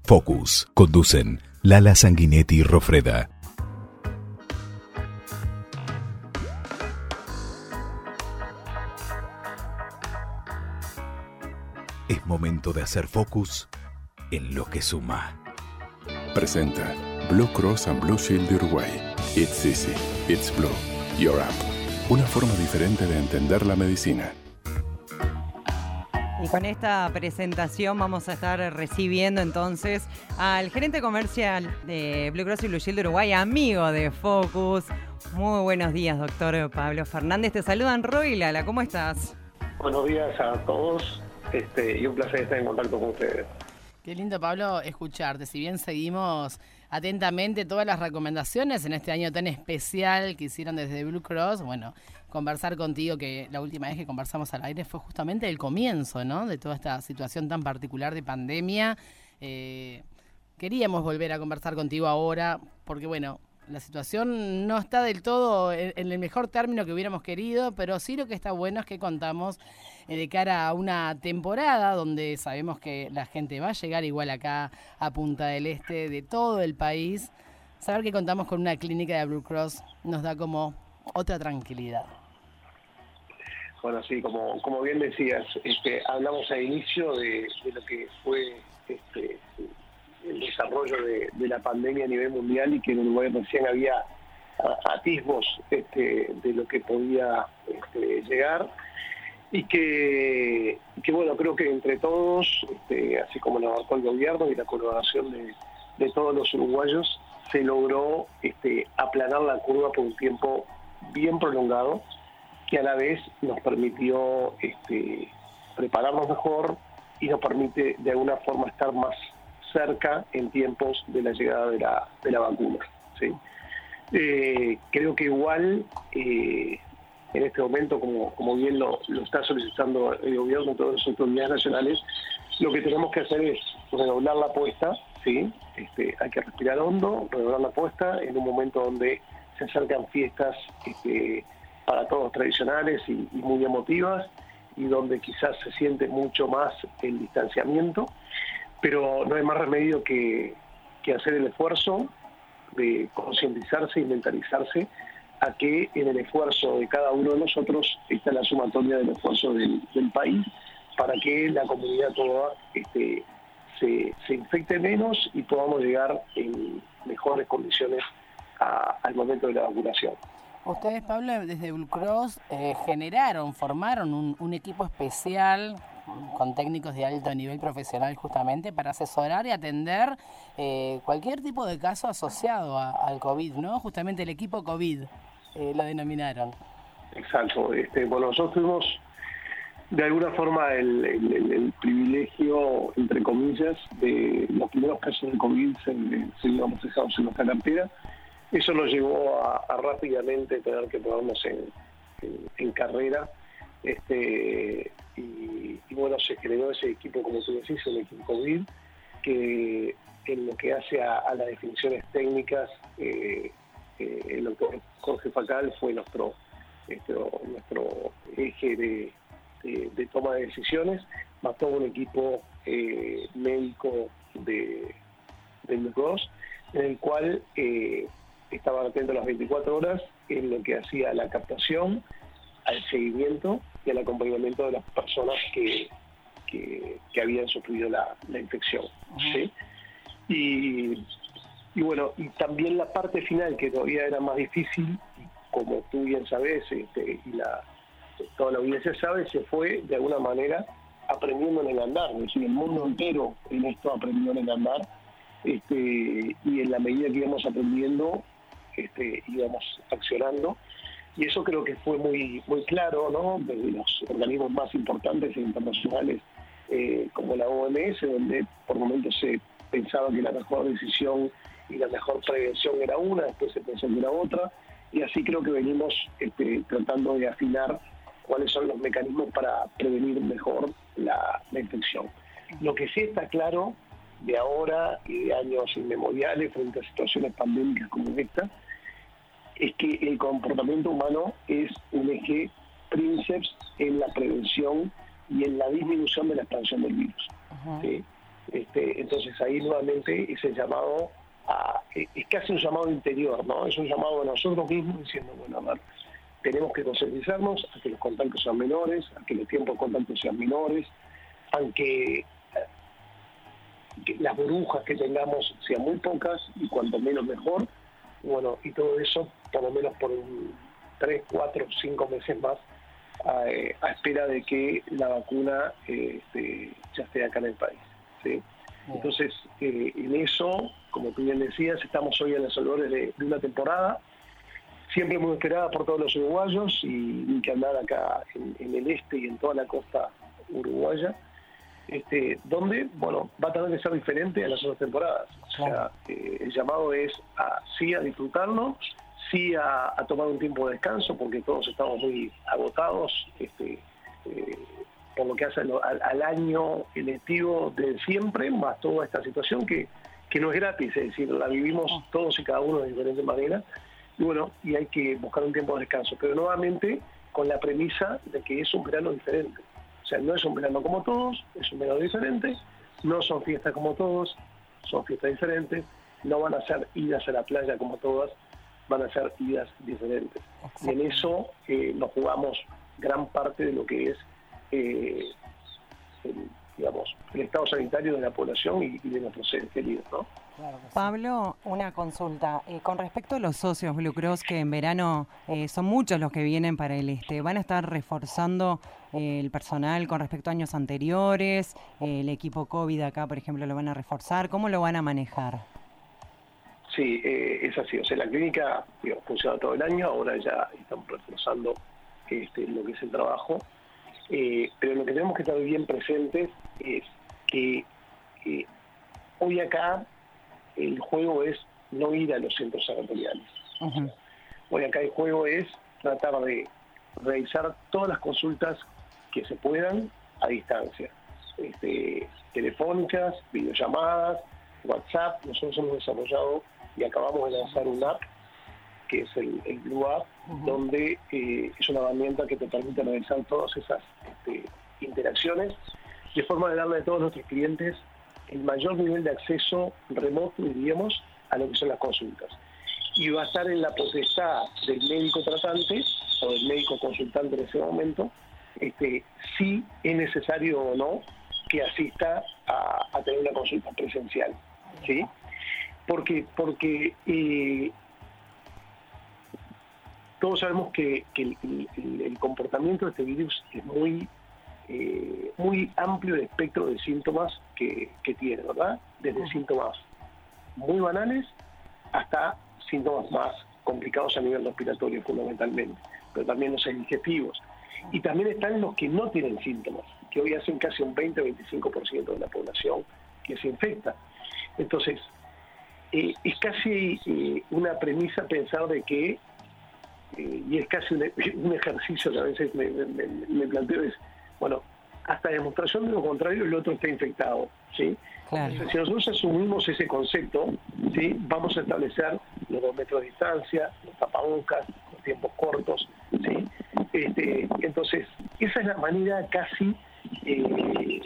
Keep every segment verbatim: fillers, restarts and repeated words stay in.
Focus. Conducen Lala Sanguinetti y Rofreda. Es momento de hacer focus en lo que suma. Presenta Blue Cross and Blue Shield de Uruguay. It's easy. It's blue. Your app. Una forma diferente de entender la medicina. Y con esta presentación vamos a estar recibiendo entonces al gerente comercial de Blue Cross y Blue Shield de Uruguay, amigo de Focus. Muy buenos días, doctor Pablo Fernández. Te saludan Roy y Lala. ¿Cómo estás? Buenos días a todos este, y un placer estar en contacto con ustedes. Qué lindo, Pablo, escucharte. Si bien seguimos atentamente todas las recomendaciones en este año tan especial que hicieron desde Blue Cross, bueno, conversar contigo, que la última vez que conversamos al aire fue justamente el comienzo, ¿no?, de toda esta situación tan particular de pandemia. Eh, queríamos volver a conversar contigo ahora porque, bueno, la situación no está del todo en, en el mejor término que hubiéramos querido, pero sí lo que está bueno es que contamos eh, de cara a una temporada donde sabemos que la gente va a llegar igual acá a Punta del Este, de todo el país. Saber que contamos con una clínica de Blue Cross nos da como otra tranquilidad. Bueno, sí, como, como bien decías, este, hablamos al inicio de, de lo que fue este, el desarrollo de, de la pandemia a nivel mundial y que en Uruguay recién había atisbos este, de lo que podía este, llegar y que, que, bueno, creo que entre todos, este, así como lo abarcó el gobierno y la colaboración de, de todos los uruguayos, se logró este, aplanar la curva por un tiempo bien prolongado, que a la vez nos permitió este, prepararnos mejor y nos permite de alguna forma estar más cerca en tiempos de la llegada de la, de la vacuna, ¿sí? Eh, creo que igual eh, en este momento, como, como bien lo, lo está solicitando el gobierno y todas las autoridades nacionales, lo que tenemos que hacer es redoblar la apuesta, ¿sí? Este, hay que respirar hondo, redoblar la apuesta en un momento donde se acercan fiestas este, para todos tradicionales y, y muy emotivas, y donde quizás se siente mucho más el distanciamiento, pero no hay más remedio que, que hacer el esfuerzo de concientizarse y mentalizarse a que en el esfuerzo de cada uno de nosotros está la sumatoria del esfuerzo del, del país para que la comunidad toda este, se, se infecte menos y podamos llegar en mejores condiciones a, al momento de la vacunación. Ustedes, Pablo, desde Blue Cross eh, generaron, formaron un, un equipo especial con técnicos de alto nivel profesional justamente para asesorar y atender eh, cualquier tipo de caso asociado a, al COVID, ¿no? Justamente el equipo COVID eh, lo denominaron. Exacto. Este, bueno, nosotros tuvimos de alguna forma el, el, el, el privilegio, entre comillas, de los primeros casos de COVID se, se digamos, dejados en nuestra cartera. Eso nos llevó a, a rápidamente tener que ponernos en, en, en carrera este, y, y bueno, se generó ese equipo, como tú decís, el equipo COVID, que en lo que hace a, a las definiciones técnicas, eh, eh, el doctor Jorge Facal fue nuestro, nuestro, nuestro eje de, de, de toma de decisiones, más todo un equipo eh, médico de, de Blue Cross, en el cual eh, estaban atentos las veinticuatro horas en lo que hacía la captación, al seguimiento y al acompañamiento de las personas que, que, que habían sufrido la, la infección. ¿Sí? Y, y bueno, y también la parte final, que todavía era más difícil, como tú bien sabes, este, y la, toda la audiencia sabe, se fue de alguna manera aprendiendo en el andar, es decir, el mundo entero en esto aprendió en el andar, este, y en la medida que íbamos aprendiendo, Este, íbamos accionando, y eso creo que fue muy muy claro, ¿no?, desde los organismos más importantes e internacionales eh, como la O M S, donde por momentos se pensaba que la mejor decisión y la mejor prevención era una, después se pensó que era otra, y así creo que venimos este, tratando de afinar cuáles son los mecanismos para prevenir mejor la, la infección. Lo que sí está claro de ahora y de años inmemoriales frente a situaciones pandémicas como esta, es que el comportamiento humano es un eje princeps en la prevención y en la disminución de la expansión del virus. Uh-huh. ¿Sí? Este, entonces ahí nuevamente ese llamado a, es casi un llamado interior, ¿no? Es un llamado a nosotros mismos diciendo, bueno, a ver, tenemos que concientizarnos a que los contactos sean menores, a que los tiempos de contacto sean menores, aunque que las burbujas que tengamos sean muy pocas y cuanto menos mejor, bueno, y todo eso por lo menos por un tres, cuatro, cinco meses más a, a espera de que la vacuna eh, este, ya esté acá en el país, ¿sí? Entonces, eh, en eso, como tú bien decías, estamos hoy en los albores de, de una temporada siempre muy esperada por todos los uruguayos y ni que andar acá en, en el este y en toda la costa uruguaya, este, donde, bueno, va a tener que ser diferente a las otras temporadas. O sea, eh, el llamado es a, sí a disfrutarlo, sí a, a tomar un tiempo de descanso, porque todos estamos muy agotados, este, eh, por lo que hace al, al año electivo de siempre, más toda esta situación que, que no es gratis, es decir, la vivimos todos y cada uno de diferentes maneras, y bueno, y hay que buscar un tiempo de descanso, pero nuevamente con la premisa de que es un verano diferente. O sea, no es un verano como todos, es un verano diferente, no son fiestas como todos, son fiestas diferentes, no van a ser idas a la playa como todas, van a ser idas diferentes. Y en eso eh, nos jugamos gran parte de lo que es eh, el, digamos, el estado sanitario de la población y, y de nuestros seres queridos, ¿no? Claro que sí. Pablo, una consulta. Eh, con respecto a los socios Blue Cross, que en verano eh, son muchos los que vienen para el este, ¿van a estar reforzando eh, el personal con respecto a años anteriores? Eh, ¿El equipo COVID acá, por ejemplo, lo van a reforzar? ¿Cómo lo van a manejar? Sí, eh, es así. O sea, la clínica digo, funciona todo el año, ahora ya estamos reforzando este, lo que es el trabajo. Eh, pero lo que tenemos que estar bien presentes es que eh, hoy acá el juego es no ir a los centros sanatoriales. Uh-huh. O sea, hoy acá el juego es tratar de realizar todas las consultas que se puedan a distancia. Este, telefónicas, videollamadas, WhatsApp. Nosotros hemos desarrollado y acabamos de lanzar un app, que es el, el Blue App, uh-huh. donde eh, es una herramienta que te permite realizar todas esas este, interacciones, de forma de darle a todos nuestros clientes el mayor nivel de acceso remoto, diríamos, a lo que son las consultas. Y va a estar en la potestad del médico tratante o del médico consultante en ese momento, este, si es necesario o no que asista a, a tener una consulta presencial, ¿sí? Porque, porque eh, todos sabemos que, que el, el, el comportamiento de este virus es muy eh, muy amplio el espectro de síntomas que, que tiene, ¿verdad? Desde uh-huh. síntomas muy banales hasta síntomas más complicados a nivel respiratorio fundamentalmente, pero también los digestivos. Y también están los que no tienen síntomas, que hoy hacen casi un veinte a veinticinco por ciento de la población que se infecta. Entonces, eh, es casi eh, una premisa pensar de que Eh, y es casi un, un ejercicio que a veces me, me, me planteo, es, bueno, hasta demostración de lo contrario el otro está infectado, ¿sí? Claro. Entonces, si nosotros asumimos ese concepto, ¿sí? Vamos a establecer los dos metros de distancia, los tapabocas, los tiempos cortos, ¿sí? Este, entonces, esa es la manera casi eh,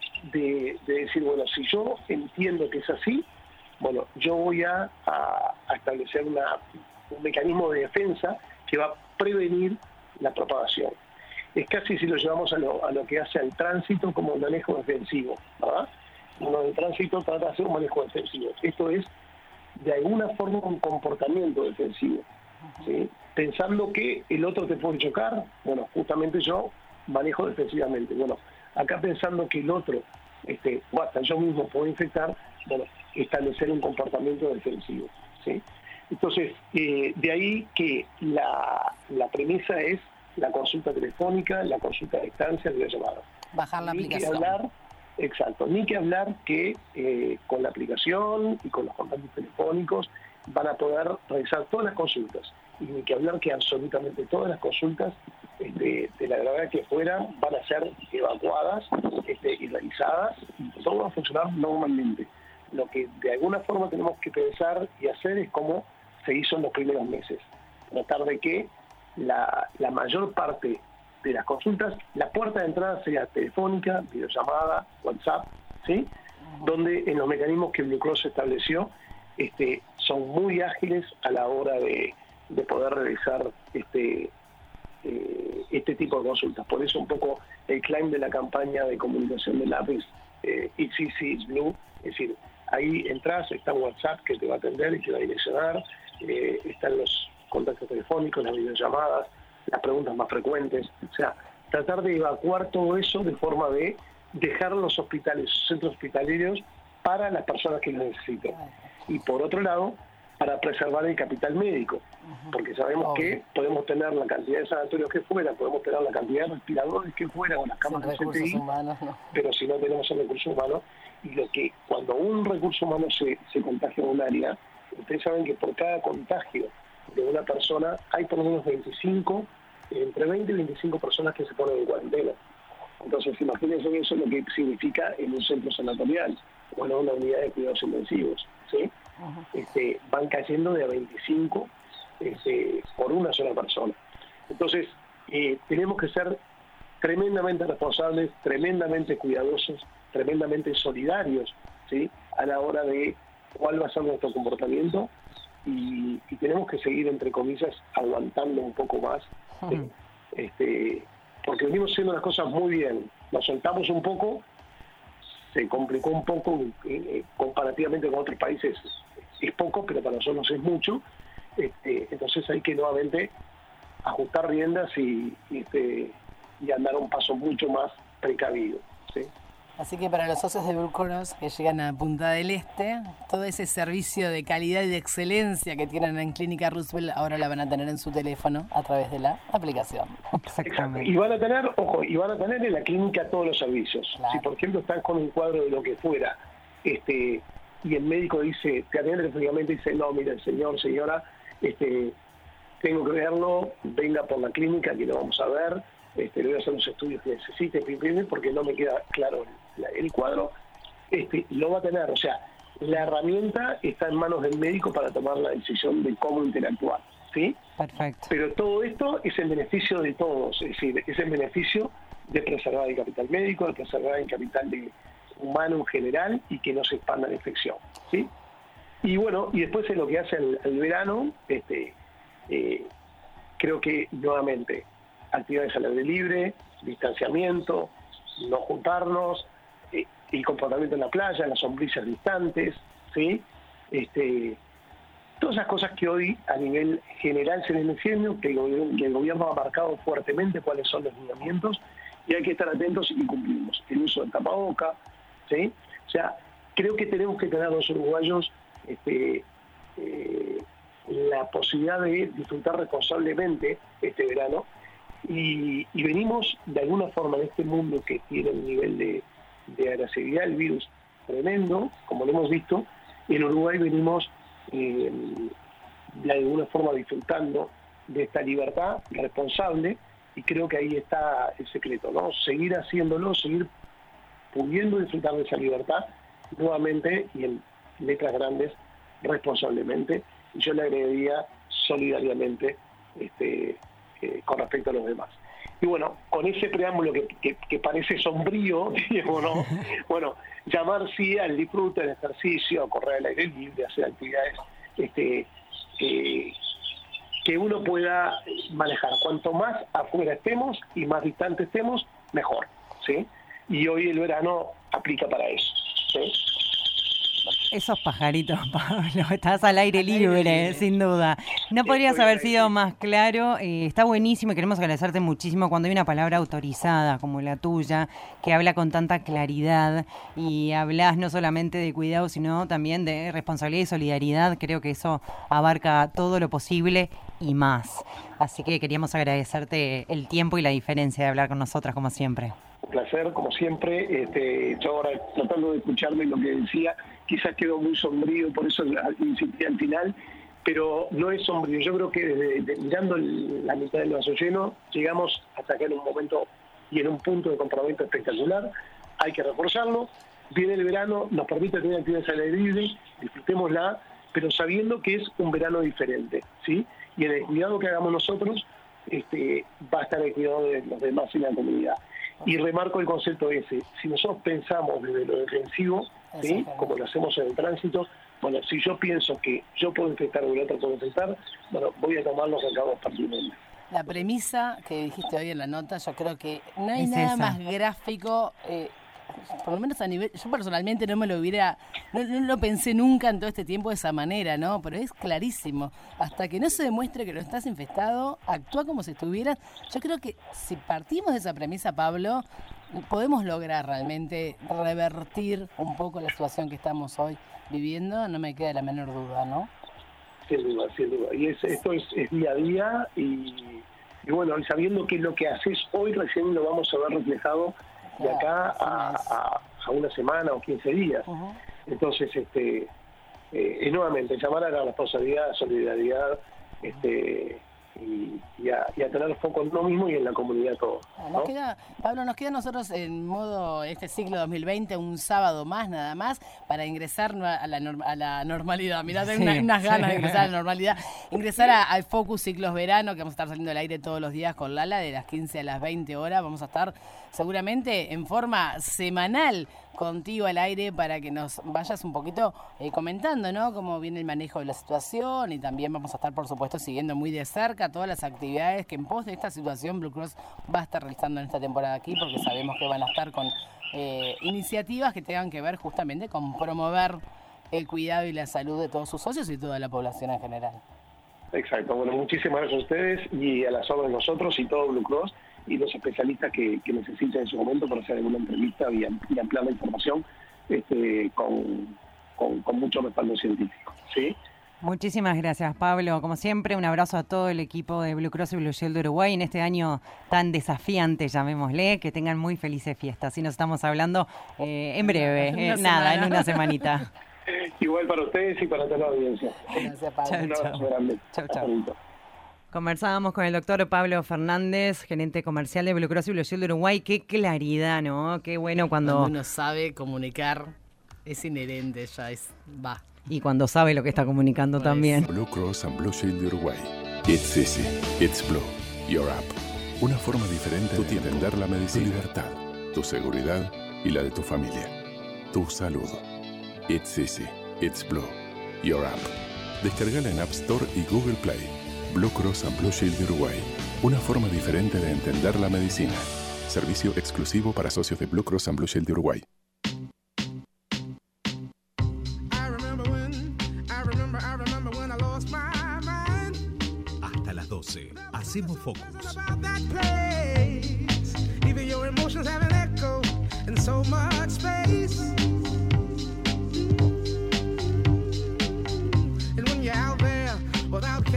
de, de decir, bueno, si yo entiendo que es así, bueno, yo voy a, a, a establecer una, un mecanismo de defensa que va a prevenir la propagación. Es casi, si lo llevamos a lo, a lo que hace al tránsito, como un manejo defensivo, ¿verdad? Uno del tránsito trata de hacer un manejo defensivo. Esto es, de alguna forma, un comportamiento defensivo, ¿sí? Pensando que el otro te puede chocar, bueno, justamente yo manejo defensivamente. Bueno, acá pensando que el otro, este, o hasta yo mismo puedo infectar, bueno, establecer un comportamiento defensivo, ¿sí? Entonces, eh, de ahí que la, la premisa es la consulta telefónica, la consulta a distancia, la llamada. Bajar la ni aplicación. Que hablar, exacto, ni que hablar que eh, con la aplicación y con los contactos telefónicos van a poder realizar todas las consultas. Y ni que hablar que absolutamente todas las consultas, este, de la gravedad que fueran, van a ser evacuadas este, y realizadas, y todo va a funcionar normalmente. Lo que de alguna forma tenemos que pensar y hacer es como se hizo en los primeros meses. Tratar de que la, la mayor parte de las consultas, la puerta de entrada sea telefónica, videollamada, WhatsApp, ¿sí? donde en los mecanismos que Blue Cross estableció este, son muy ágiles a la hora de, de poder realizar este, eh, este tipo de consultas. Por eso un poco el claim de la campaña de comunicación de lápiz, eh, It's Easy, It's Blue, es decir, ahí entras, está WhatsApp que te va a atender y te va a direccionar, eh, están los contactos telefónicos, las videollamadas, las preguntas más frecuentes, o sea, tratar de evacuar todo eso de forma de dejar los hospitales, los centros hospitalarios para las personas que lo necesiten. Y por otro lado, para preservar el capital médico, porque sabemos oh. que podemos tener la cantidad de sanatorios que fuera, podemos tener la cantidad de respiradores que fuera o las camas de C T I, humanos, no. pero si no tenemos el recurso humano, y lo que cuando un recurso humano se, se contagia en un área, ustedes saben que por cada contagio de una persona hay por lo menos veinticinco, entre veinte y veinticinco personas que se ponen en cuarentena. Entonces imagínense eso lo que significa en un centro sanatorial o en una unidad de cuidados intensivos, ¿sí? Uh-huh. Este, van cayendo de a veinticinco este, por una sola persona. Entonces eh, tenemos que ser tremendamente responsables, tremendamente cuidadosos, tremendamente solidarios, ¿sí? A la hora de cuál va a ser nuestro comportamiento y, y tenemos que seguir, entre comillas, aguantando un poco más, ¿sí? Uh-huh. este, porque venimos haciendo las cosas muy bien, nos soltamos un poco, se complicó un poco eh, comparativamente con otros países, es poco, pero para nosotros es mucho, este, entonces hay que nuevamente ajustar riendas y, y, este, y andar un paso mucho más precavido, ¿sí? Así que para los socios de Blue Cross que llegan a Punta del Este, todo ese servicio de calidad y de excelencia que tienen en Clínica Roosevelt ahora la van a tener en su teléfono a través de la aplicación. Exactamente. Y van a tener, ojo, y van a tener en la clínica todos los servicios. Claro. Si por ejemplo están con un cuadro de lo que fuera, este, y el médico dice, te atiende telefónicamente y dice, no, mire, señor, señora, este, tengo que verlo, venga por la clínica que lo vamos a ver, este, le voy a hacer los estudios que necesite, porque no me queda claro el, el cuadro, este, lo va a tener, o sea, la herramienta está en manos del médico para tomar la decisión de cómo interactuar, ¿sí? Perfecto. Pero todo esto es en beneficio de todos, es decir, es en beneficio de preservar el capital médico, de preservar el capital de, humano en general y que no se expanda la infección, ¿sí? Y bueno, y después en lo que hace el, el verano, este, eh, creo que nuevamente actividades al aire libre, distanciamiento, no juntarnos, eh, el comportamiento en la playa, las sombrillas distantes, ¿sí? Este, todas esas cosas que hoy a nivel general se ven diciendo, que el gobierno, que el gobierno ha marcado fuertemente cuáles son los lineamientos y hay que estar atentos y cumplimos. El uso del tapaboca, ¿sí? O sea, creo que tenemos que tener los uruguayos este, eh, la posibilidad de disfrutar responsablemente este verano y, y venimos de alguna forma en este mundo que tiene un nivel de, de agresividad del virus tremendo, como lo hemos visto, en Uruguay venimos eh, de alguna forma disfrutando de esta libertad responsable y creo que ahí está el secreto, ¿no? Seguir haciéndolo, seguir pudiendo disfrutar de esa libertad nuevamente y en letras grandes responsablemente, y yo le agregaría solidariamente este, eh, con respecto a los demás. Y bueno, con ese preámbulo que, que, que parece sombrío, digamos, ¿no? Bueno, llamar sí al disfrute, al ejercicio, a correr al aire libre, hacer actividades este, eh, que uno pueda manejar. Cuanto más afuera estemos y más distante estemos, mejor, ¿sí? Y hoy el verano aplica para eso, ¿sí? Esos pajaritos, Pablo, estás al aire libre, sin duda. No podrías haber sido más claro, eh, está buenísimo y queremos agradecerte muchísimo cuando hay una palabra autorizada como la tuya, que habla con tanta claridad y hablas no solamente de cuidado, sino también de responsabilidad y solidaridad. Creo que eso abarca todo lo posible y más. Así que queríamos agradecerte el tiempo y la diferencia de hablar con nosotras, como siempre. Un placer, como siempre. Este, yo ahora tratando de escucharme lo que decía, quizás quedó muy sombrío, por eso insistí al final, pero no es sombrío. Yo creo que desde, de, mirando el, la mitad del vaso lleno, llegamos hasta acá en un momento y en un punto de comportamiento espectacular. Hay que reforzarlo. Viene el verano, nos permite tener actividades al aire libre, disfrutémosla, pero sabiendo que es un verano diferente, ¿sí? Y en el cuidado que hagamos nosotros, este, va a estar el cuidado de los demás y la comunidad. Y remarco el concepto ese. Si nosotros pensamos desde lo defensivo, ¿sí? Como lo hacemos en el tránsito, bueno, si yo pienso que yo puedo infectar o el otro puede infectar, bueno, voy a tomar los recados pertinentes. La premisa que dijiste hoy en la nota, yo creo que no hay Es nada esa. más gráfico, eh, por lo menos a nivel, yo personalmente no me lo hubiera, no, no lo pensé nunca en todo este tiempo de esa manera, ¿no? Pero es clarísimo, hasta que no se demuestre que no estás infectado, actúa como si estuvieras. Yo creo que si partimos de esa premisa, Pablo, podemos lograr realmente revertir un poco la situación que estamos hoy viviendo, no me queda la menor duda, ¿no? Sin duda, sin duda. Y es, esto es, es día a día y, y bueno, y sabiendo que lo que haces hoy recién lo vamos a ver reflejado de acá a, a, a una semana o quince días. Uh-huh. Entonces, este, eh, y nuevamente, llamar a la responsabilidad, solidaridad, este, y, y, a, y a tener foco en uno mismo y en la comunidad todo, ¿no? Nos queda, Pablo, nos queda a nosotros en modo este ciclo dos mil veinte un sábado más nada más para ingresar a la, norm, a la normalidad. Mirá, tengo sí, una, unas ganas sí. de ingresar a la normalidad. Ingresar a, al Focus Ciclos Verano, que vamos a estar saliendo al aire todos los días con Lala de las quince a las veinte horas. Vamos a estar seguramente en forma semanal contigo al aire para que nos vayas un poquito eh, comentando, ¿no? Cómo viene el manejo de la situación, y también vamos a estar, por supuesto, siguiendo muy de cerca todas las actividades que en pos de esta situación Blue Cross va a estar realizando en esta temporada aquí, porque sabemos que van a estar con eh, iniciativas que tengan que ver justamente con promover el cuidado y la salud de todos sus socios y toda la población en general. Exacto. Bueno, muchísimas gracias a ustedes y a las órdenes de nosotros y todo Blue Cross y los especialistas que, que necesiten en su momento para hacer alguna entrevista y, y ampliar la información este, con, con, con mucho respaldo científico. ¿Sí? Muchísimas gracias, Pablo. Como siempre, un abrazo a todo el equipo de Blue Cross y Blue Shield de Uruguay en este año tan desafiante, llamémosle. Que tengan muy felices fiestas. Y nos estamos hablando eh, en breve, eh, nada, en una semanita. Igual para ustedes y para toda la audiencia. Gracias, Pablo. Chau, Un abrazo chau. grande. Chau, chau. Conversábamos con el doctor Pablo Fernández, gerente comercial de Blue Cross y Blue Shield de Uruguay. Qué claridad, ¿no? Qué bueno cuando... Cuando uno sabe comunicar, es inherente ya, es va. Y cuando sabe lo que está comunicando pues. También. Blue Cross and Blue Shield de Uruguay. It's easy. It's Blue. Your app. Una forma diferente de entender la medicina. Tu libertad, tu seguridad y la de tu familia. Tu salud. It's easy. It's Blue. Your app. Descargala en App Store y Google Play. Blue Cross and Blue Shield de Uruguay. Una forma diferente de entender la medicina. Servicio exclusivo para socios de Blue Cross and Blue Shield de Uruguay. Hasta las doce. Hacemos Focus. Without